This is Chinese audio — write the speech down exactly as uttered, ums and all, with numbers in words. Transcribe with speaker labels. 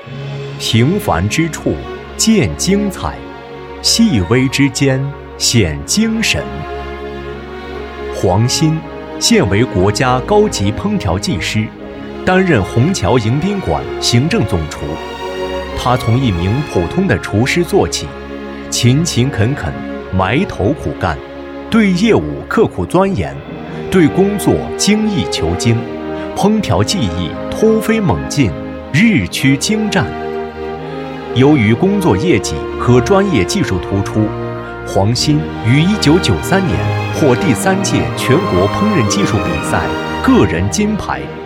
Speaker 1: 平凡之处见精彩，细微之间显精神。黄鑫现为国家高级烹调技师，担任虹桥迎宾馆行政总厨。他从一名普通的厨师做起，勤勤恳恳，埋头苦干，对业务刻苦钻研，对工作精益求精，烹调技艺突飞猛进，日趋精湛。由于工作业绩和专业技术突出，黄鑫于一九九三年获第三届全国烹饪技术比赛个人金牌。